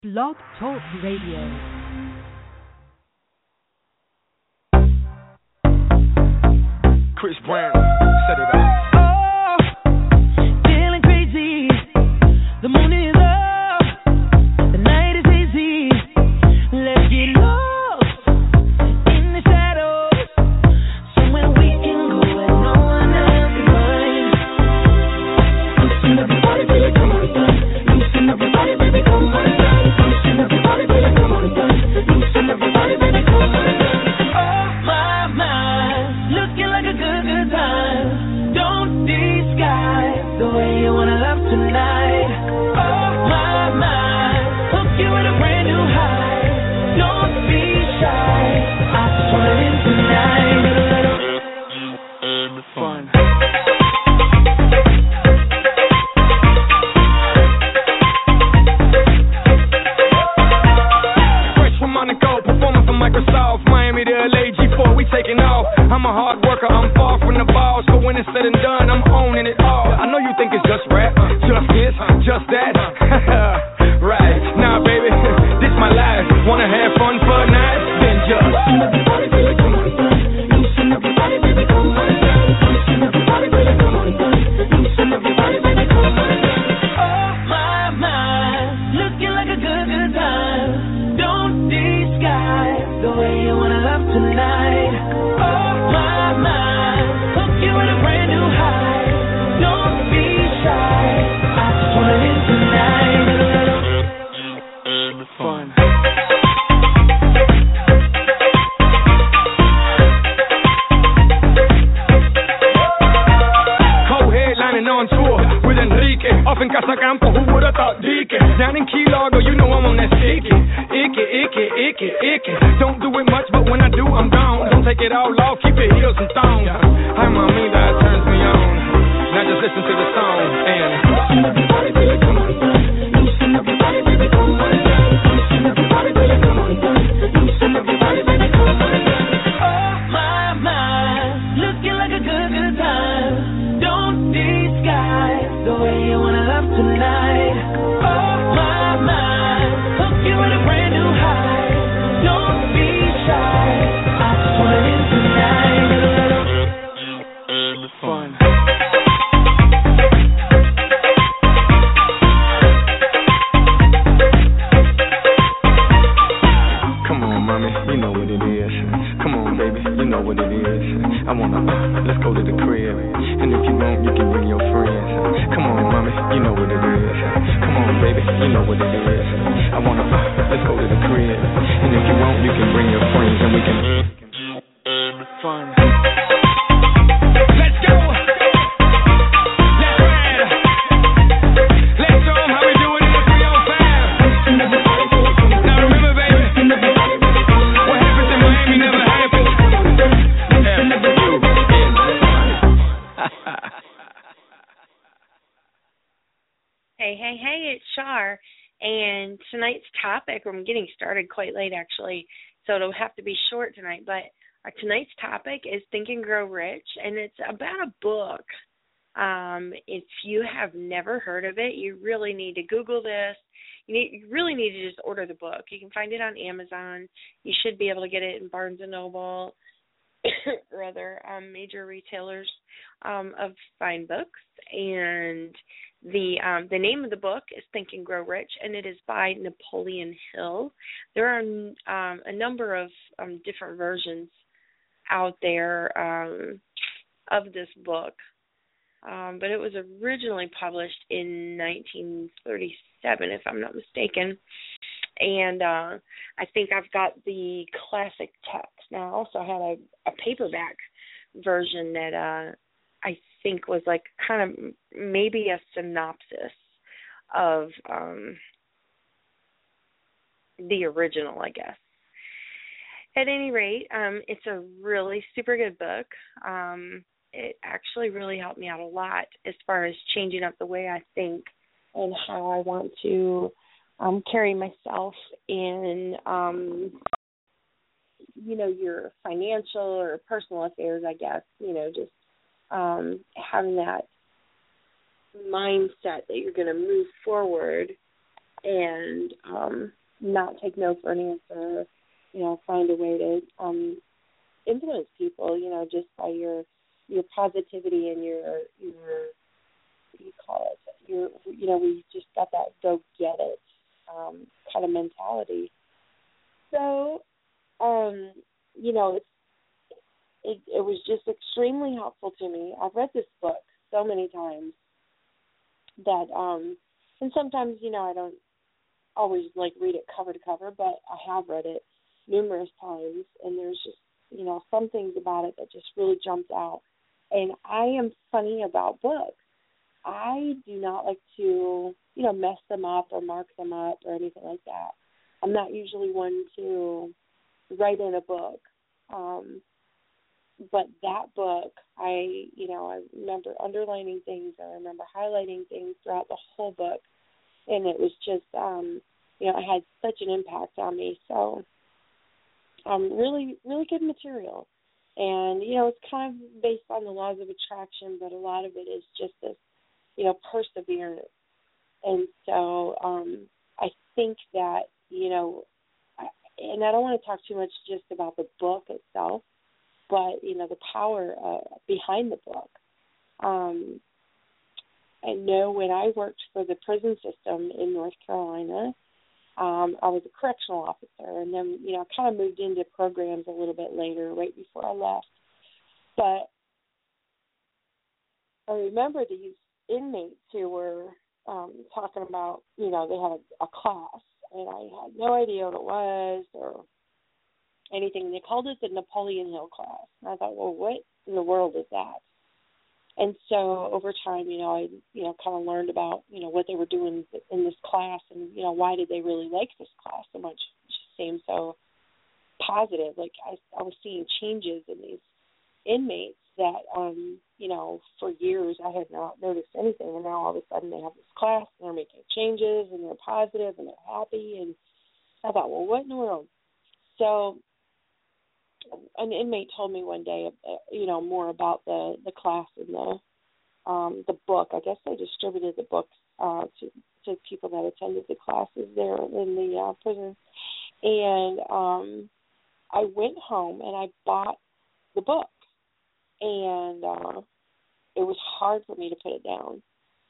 Blog Talk Radio. Chris Brown, set it up. Oh, feeling crazy. The moon is up. The night is easy. Let's get lost in the shadows. Somewhere we can go where no one else can find. Loosen everybody, baby, come on done. Loosen everybody, baby, come on done. Loosen everybody, baby, come on done. Loosen everybody, baby, come on done. Oh my, looking like a good time. Don't disguise the way you wanna love tonight. Oh my, hook you with a brand new high. Don't be shy. I just wanna live tonight. Fun. Fresh from Monaco, performing for Microsoft, Miami to LA, G4, we taking off. I'm a hard worker, I'm far from the ball, so when it's said and done, I'm owning it all. I know you think it's just rap, just this, just that. Right, nah baby, this my life. Wanna have fun for a night? Then just loosen everybody, baby, come on done. Loosen everybody, baby, come on done. Loosen everybody, baby, come on done. Loosen everybody, baby, come on done. Oh my, looking like a good time. Don't disguise the way you wanna love tonight. Oh my, hook you with a brand new high. Don't be shy. I just wanna live tonight. Fun. Co-headlining on tour with Enrique. Off in Casa Campo, who would have thought Deacon? Down in Key Largo, you know I'm on that sticky. Icky. Don't do it much, but when I do, I'm gone. Don't take it all off, keep your heels and thongs. Hi, mommy, that turns me on. Now just listen to the song and loosen everybody, baby, come on done. Loosen everybody, baby, come on done. Loosen everybody, baby, come on done. Loosen everybody, baby, come on done. Oh my, looking like a good time. Don't disguise the way you wanna love tonight. Oh my, hook you with a brand new high. Don't be shy. I just wanna live tonight. Fun. Come on, mommy, you know what it is. Come on, baby, you know what it is. I wanna, let's go to the crib. And if you want, you can bring your friends. Come on, mommy, you know what it is. Come on, baby, you know what it is. I wanna, let's go to the crib. And if you want, you can bring your friends and we can Fun. let's go. Let's ride. Let's show 'em how we do it in the 305. Now remember, baby, what happens in Miami never happens. Hey, it's Shar, and tonight's topic, I'm getting started quite late actually, so it'll have to be short tonight, but tonight's topic is Think and Grow Rich, and it's about a book. If you have never heard of it, you really need to Google this. You really need to just order the book. You can find it on Amazon. You should be able to get it in Barnes & Noble or other major retailers of fine books. And the name of the book is Think and Grow Rich, and it is by Napoleon Hill. There are a number of different versions out there of this book, but it was originally published in 1937, if I'm not mistaken. And I think I've got the classic text now, so I had a paperback version that I think was like kind of maybe a synopsis of the original, I guess. At any rate, it's a really super good book. It actually really helped me out a lot as far as changing up the way I think and how I want to carry myself in, your financial or personal affairs, I guess, just having that mindset that you're going to move forward and not take no for an answer, find a way to influence people, just by your positivity and your what do you call it? We just got that go get it kind of mentality. So, it was just extremely helpful to me. I've read this book so many times that, and sometimes, I don't always read it cover to cover, but I have read it numerous times, and there's just, some things about it that just really jumped out. And I am funny about books. I do not like to, mess them up or mark them up or anything like that. I'm not usually one to write in a book. But that book, I remember underlining things. I remember highlighting things throughout the whole book. And it was just, it had such an impact on me. So, really, really good material. And, it's kind of based on the laws of attraction, but a lot of it is just this, perseverance. And so I think that, and I don't want to talk too much just about the book itself, but, the power behind the book. I know when I worked for the prison system in North Carolina, I was a correctional officer, and then, I kind of moved into programs a little bit later, right before I left. But I remember these inmates who were talking about, they had a class, and I had no idea what it was or anything. They called it the Napoleon Hill class. And I thought, well, what in the world is that? And so over time, I kind of learned about, what they were doing in this class and, why did they really like this class so much. It just seemed so positive. Like I was seeing changes in these inmates that, for years I had not noticed anything. And now all of a sudden they have this class and they're making changes and they're positive and they're happy. And I thought, well, what in the world? So an inmate told me one day, more about the class and the book. I guess they distributed the books to people that attended the classes there in the prison. And I went home and I bought the book, and it was hard for me to put it down.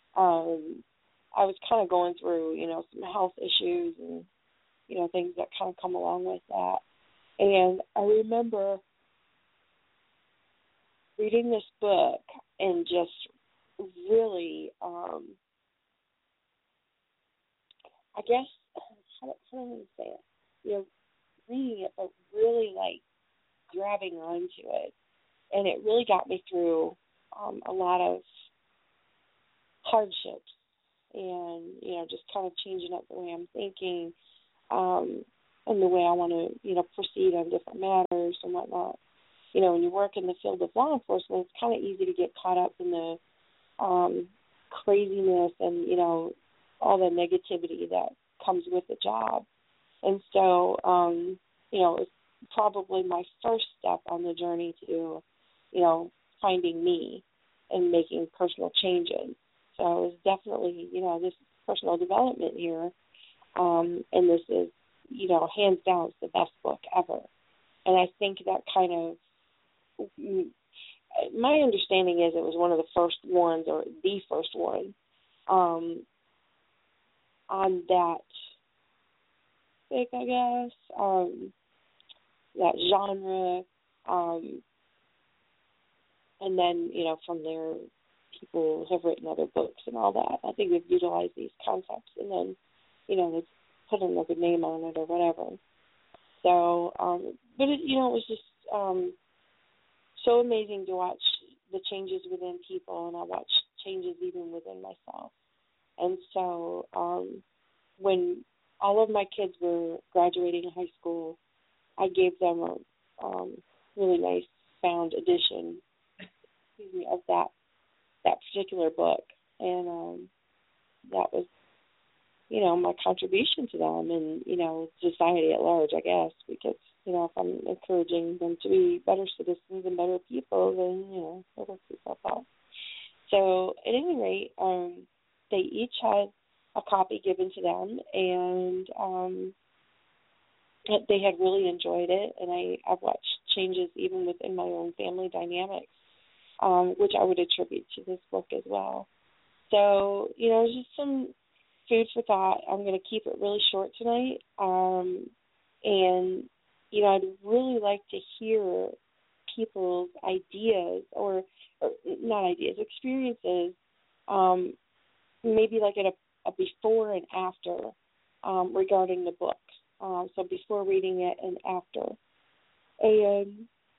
I was kind of going through, some health issues and, things that kind of come along with that. And I remember reading this book and just really, I guess, how do I say it? Reading it, but really, grabbing onto it. And it really got me through a lot of hardships and, just kind of changing up the way I'm thinking, and the way I want to, proceed on different matters and whatnot. When you work in the field of law enforcement, it's kind of easy to get caught up in the craziness and, all the negativity that comes with the job. And so, it was probably my first step on the journey to, finding me and making personal changes. So it was definitely, this personal development here, and this is, hands down, it's the best book ever. And I think that kind of, my understanding is it was one of the first ones, or the first one, on that topic, I guess, that genre, and then, from there, people have written other books and all that. I think they've utilized these concepts, and then, they've put another name on it or whatever. So, but it, it was just so amazing to watch the changes within people, and I watched changes even within myself. And so, when all of my kids were graduating high school, I gave them a really nice bound edition, of that particular book, and that was, my contribution to them and, society at large, I guess, because, if I'm encouraging them to be better citizens and better people, then, it works itself out. So, at any rate, they each had a copy given to them, and they had really enjoyed it, and I've watched changes even within my own family dynamics, which I would attribute to this book as well. So, just some food for thought. I'm going to keep it really short tonight, and, I'd really like to hear people's ideas, or not ideas, experiences, maybe like at a before and after regarding the book. So before reading it and after. And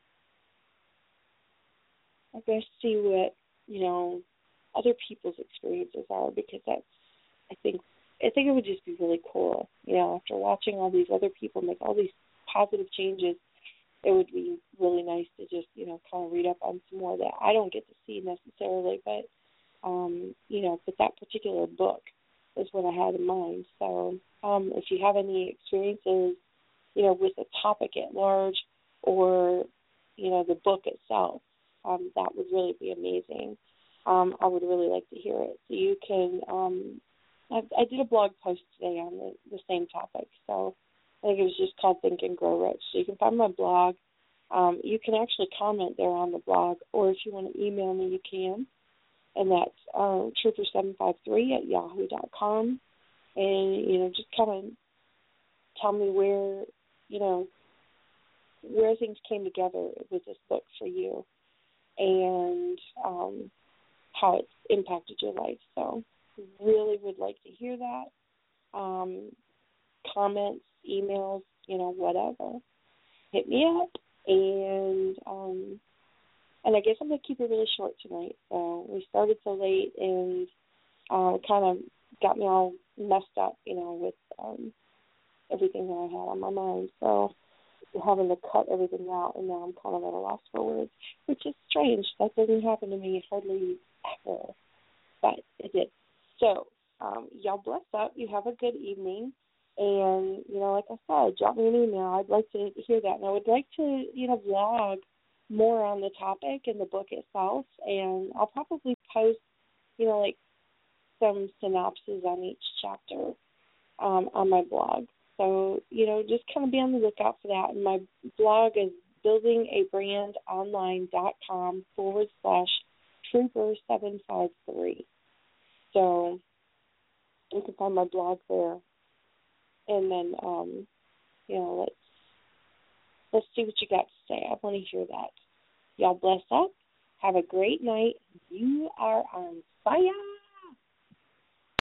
I guess see what, other people's experiences are, because I think it would just be really cool, after watching all these other people make all these positive changes. It would be really nice to just, kind of read up on some more that I don't get to see necessarily, but, but that particular book is what I had in mind. So if you have any experiences, with the topic at large, or, the book itself, that would really be amazing. I would really like to hear it. So you can, I did a blog post today on the same topic, so I think it was just called Think and Grow Rich. So you can find my blog. You can actually comment there on the blog, or if you want to email me, you can. And that's trooper753@yahoo.com. And, just kind of tell me where things came together with this book for you, and how it's impacted your life. So really would like to hear that. Comments, emails, whatever. Hit me up. And I guess I'm going to keep it really short tonight. So we started so late, and it kind of got me all messed up, with everything that I had on my mind. So having to cut everything out, and now I'm kind of at a loss for words, which is strange. That doesn't happen to me hardly ever, but it did. So y'all bless up. You have a good evening. And, like I said, drop me an email. I'd like to hear that. And I would like to, vlog more on the topic and the book itself. And I'll probably post, like some synopses on each chapter on my blog. So, just kind of be on the lookout for that. And my blog is buildingabrandonline.com/Trooper753. So you can find my blog there. And then, let's see what you got to say. I want to hear that. Y'all bless up. Have a great night. You are on fire.